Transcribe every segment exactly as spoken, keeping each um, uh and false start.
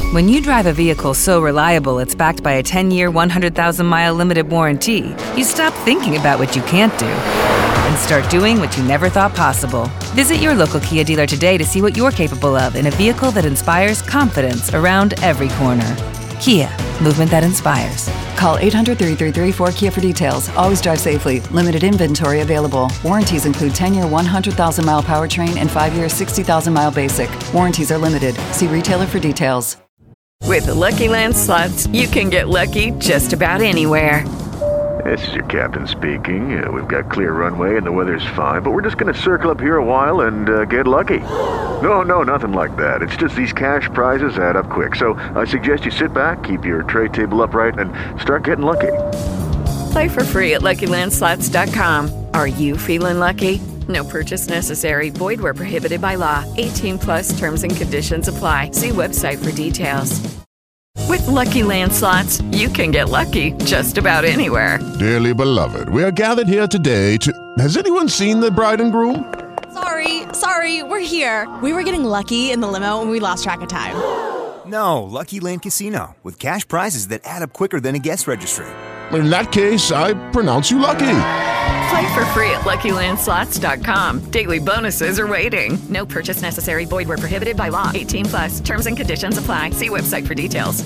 When you drive a vehicle so reliable it's backed by a ten-year, one hundred thousand mile limited warranty, you stop thinking about what you can't do and start doing what you never thought possible. Visit your local Kia dealer today to see what you're capable of in a vehicle that inspires confidence around every corner. Kia, movement that inspires. Call eight hundred, three three three, four K I A for details. Always drive safely. Limited inventory available. Warranties include ten-year, one hundred thousand mile powertrain and five-year, sixty thousand mile basic. Warranties are limited. See retailer for details. With the Lucky Land Slots, you can get lucky just about anywhere. This is your captain speaking. Uh, we've got clear runway and the weather's fine, but we're just going to circle up here a while and uh, get lucky. No, no, nothing like that. It's just these cash prizes add up quick. So I suggest you sit back, keep your tray table upright, and start getting lucky. Play for free at Lucky Land Slots dot com. Are you feeling lucky? No purchase necessary. Void where prohibited by law. eighteen plus terms and conditions apply. See website for details. With Lucky Land Slots, you can get lucky just about anywhere. Dearly beloved, we are gathered here today to... Has anyone seen the bride and groom? Sorry, sorry, we're here. We were getting lucky in the limo and we lost track of time. No, Lucky Land Casino, with cash prizes that add up quicker than a guest registry. In that case, I pronounce you lucky. Play for free at Lucky Land Slots dot com. Daily bonuses are waiting. No purchase necessary. Void where prohibited by law. eighteen plus. Terms and conditions apply. See website for details.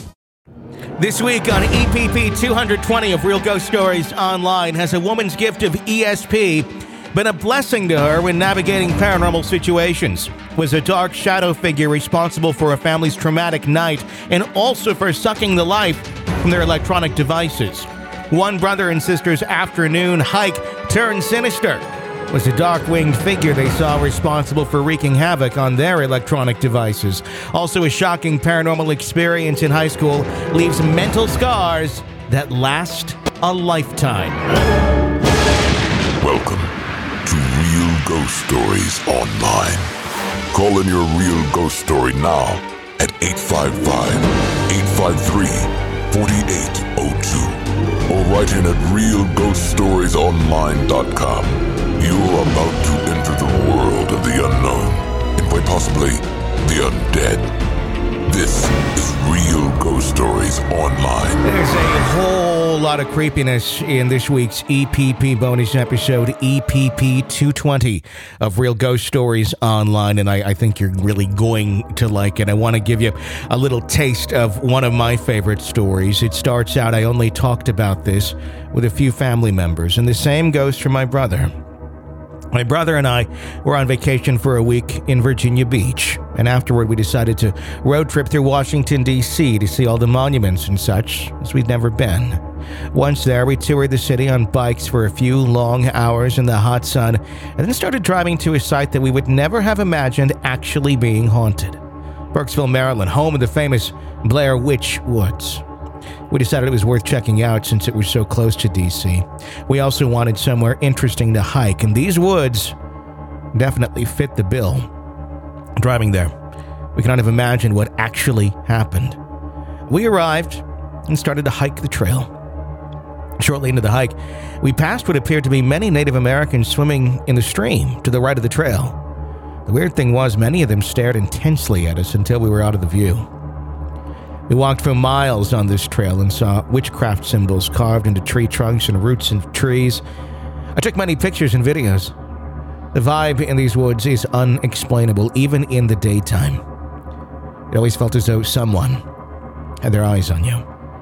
This week on E P P two twenty of Real Ghost Stories Online, has a woman's gift of E S P been a blessing to her when navigating paranormal situations? Was a dark shadow figure responsible for a family's traumatic night and also for sucking the life from their electronic devices? One brother and sister's afternoon hike turned sinister. Was a dark-winged figure they saw responsible for wreaking havoc on their electronic devices. Also, a shocking paranormal experience in high school leaves mental scars that last a lifetime. Welcome to Real Ghost Stories Online. Call in your real ghost story now at eight five five, eight five three, four eight zero two. Or write in at real ghost stories online dot com. You're about to enter the world of the unknown, and quite possibly the undead. This is Real Ghost Stories Online. There's a whole lot of creepiness in this week's E P P bonus episode, E P P two twenty of Real Ghost Stories Online, and I, I think you're really going to like it. I want to give you a little taste of one of my favorite stories. It starts out, I only talked about this with a few family members, and the same goes for my brother. My brother and I were on vacation for a week in Virginia Beach, and afterward we decided to road trip through Washington, D C to see all the monuments and such, as we'd never been. Once there, we toured the city on bikes for a few long hours in the hot sun, and then started driving to a site that we would never have imagined actually being haunted. Burkesville, Maryland, home of the famous Blair Witch Woods. We decided it was worth checking out since it was so close to D C. We also wanted somewhere interesting to hike, and these woods definitely fit the bill. Driving there, we cannot have imagined what actually happened. We arrived and started to hike the trail. Shortly into the hike, we passed what appeared to be many Native Americans swimming in the stream to the right of the trail. The weird thing was, many of them stared intensely at us until we were out of the view. We walked for miles on this trail and saw witchcraft symbols carved into tree trunks and roots of trees. I took many pictures and videos. The vibe in these woods is unexplainable, even in the daytime. It always felt as though someone had their eyes on you.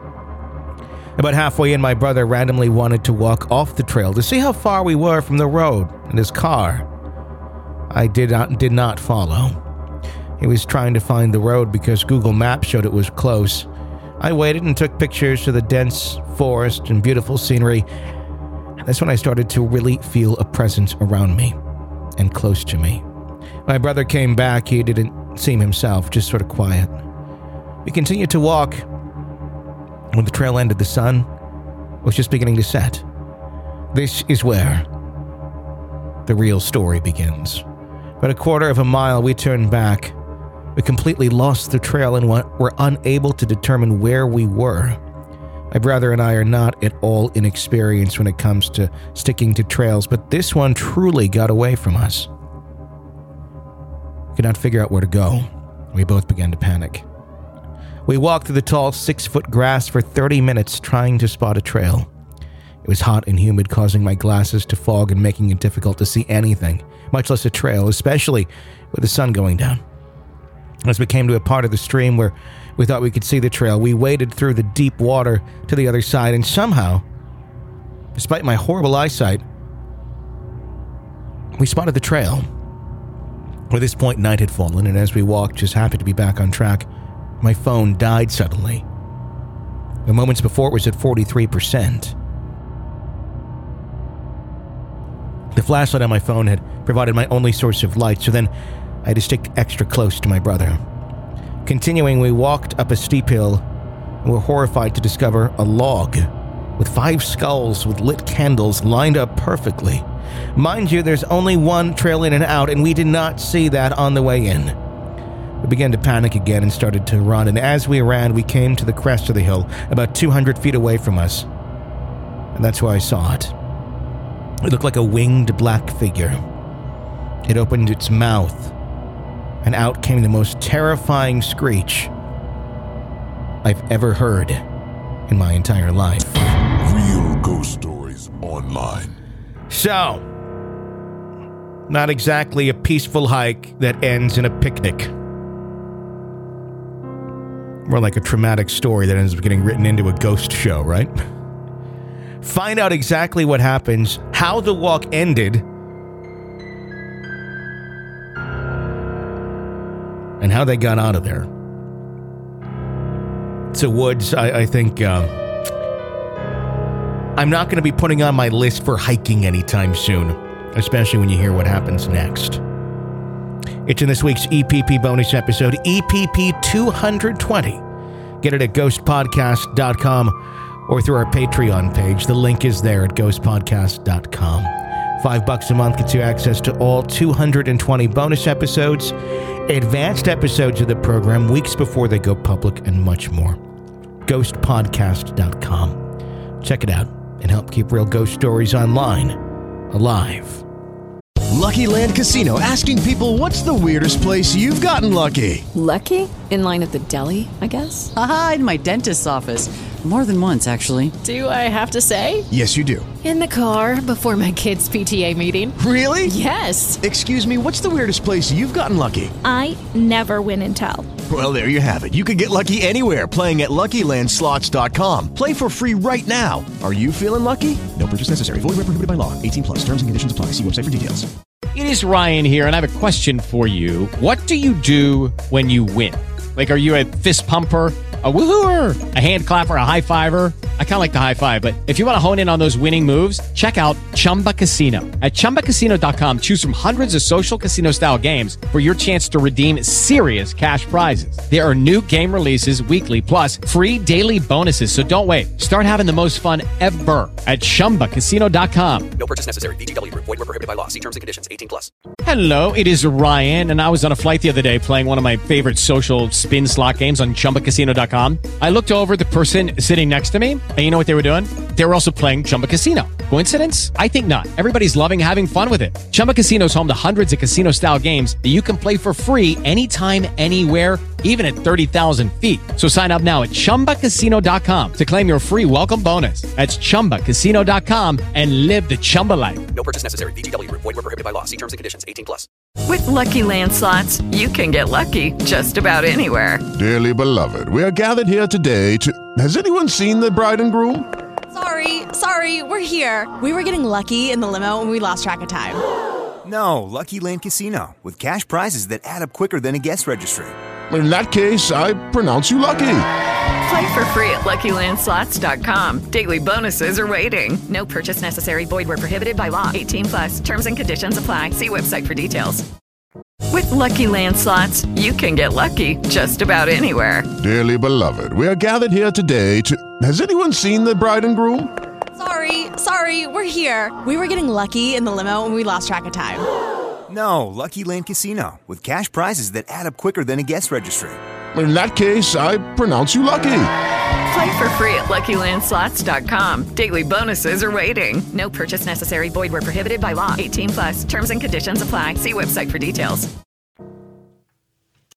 About halfway in, my brother randomly wanted to walk off the trail to see how far we were from the road in his car. I did not, did not follow. He was trying to find the road because Google Maps showed it was close. I waited and took pictures of the dense forest and beautiful scenery. That's when I started to really feel a presence around me and close to me. My brother came back. He didn't seem himself, just sort of quiet. We continued to walk. When the trail ended, the sun was just beginning to set. This is where the real story begins. About a quarter of a mile, we turned back. We completely lost the trail and were unable to determine where we were. My brother and I are not at all inexperienced when it comes to sticking to trails, but this one truly got away from us. We could not figure out where to go. We both began to panic. We walked through the tall six-foot grass for thirty minutes trying to spot a trail. It was hot and humid, causing my glasses to fog and making it difficult to see anything, much less a trail, especially with the sun going down. As we came to a part of the stream where we thought we could see the trail, we waded through the deep water to the other side, and somehow, despite my horrible eyesight, we spotted the trail. At this point, night had fallen, and as we walked, just happy to be back on track, my phone died suddenly. The moments before, it was at forty-three percent. The flashlight on my phone had provided my only source of light, so then I had to stick extra close to my brother. Continuing, we walked up a steep hill and were horrified to discover a log with five skulls with lit candles lined up perfectly. Mind you, there's only one trail in and out, and we did not see that on the way in. We began to panic again and started to run, and as we ran, we came to the crest of the hill, about two hundred feet away from us. And that's where I saw it. It looked like a winged black figure. It opened its mouth, and out came the most terrifying screech I've ever heard in my entire life. Real Ghost Stories Online. So, not exactly a peaceful hike that ends in a picnic. More like a traumatic story that ends up getting written into a ghost show, right? Find out exactly what happens, how the walk ended, and how they got out of there. So Woods, I, I think uh, I'm not going to be putting on my list for hiking anytime soon, especially when you hear what happens next. It's in this week's E P P bonus episode, E P P two twenty. Get it at ghost podcast dot com or through our Patreon page. The link is there at ghost podcast dot com. Five bucks a month gets you access to all two hundred twenty bonus episodes, advanced episodes of the program weeks before they go public, and much more. ghost podcast dot com. Check it out and help keep Real Ghost Stories Online alive. Lucky Land Casino, asking people, what's the weirdest place you've gotten lucky? Lucky? In line at the deli, I guess? Aha, in my dentist's office. More than once, actually. Do I have to say? Yes, you do. In the car before my kids' P T A meeting. Really? Yes. Excuse me, what's the weirdest place you've gotten lucky? I never win and tell. Well, there you have it. You can get lucky anywhere, playing at Lucky Land Slots dot com. Play for free right now. Are you feeling lucky? No purchase necessary. Void where prohibited by law. eighteen plus. Terms and conditions apply. See website for details. It is Ryan here, and I have a question for you. What do you do when you win? Like, are you a fist pumper, a woohooer, a hand clapper, a high fiver? I kind of like the high five, but if you want to hone in on those winning moves, check out Chumba Casino. At chumba casino dot com, choose from hundreds of social casino-style games for your chance to redeem serious cash prizes. There are new game releases weekly, plus free daily bonuses. So don't wait. Start having the most fun ever at chumba casino dot com. No purchase necessary. V G W. Void where prohibited by law. See terms and conditions. eighteen plus. Hello, it is Ryan, and I was on a flight the other day playing one of my favorite social spin slot games on chumba casino dot com. I looked over at the person sitting next to me, and you know what they were doing? They were also playing Chumba Casino. Coincidence? I think not. Everybody's loving having fun with it. Chumba Casino is home to hundreds of casino-style games that you can play for free anytime, anywhere, even at thirty thousand feet. So sign up now at chumba casino dot com to claim your free welcome bonus. That's chumba casino dot com and live the Chumba life. No purchase necessary. V G W. Void where prohibited by law. See terms and conditions. eighteen plus. With Lucky Land Slots, you can get lucky just about anywhere. Dearly beloved, we are gathered here today to... Has anyone seen the bride and groom? Sorry, sorry, we're here. We were getting lucky in the limo and we lost track of time. No, Lucky Land Casino, with cash prizes that add up quicker than a guest registry. In that case, I pronounce you lucky. Play for free at lucky land slots dot com. Daily bonuses are waiting. No purchase necessary. Void where prohibited by law. eighteen plus. Terms and conditions apply. See website for details. With Lucky Land Slots, you can get lucky just about anywhere. Dearly beloved, we are gathered here today to... Has anyone seen the bride and groom? Sorry, sorry, we're here. We were getting lucky in the limo and we lost track of time. No, Lucky Land Casino, with cash prizes that add up quicker than a guest registry. In that case, I pronounce you lucky. Play for free at lucky land slots dot com. Daily bonuses are waiting. No purchase necessary. Void where prohibited by law. eighteen plus. Terms and conditions apply. See website for details.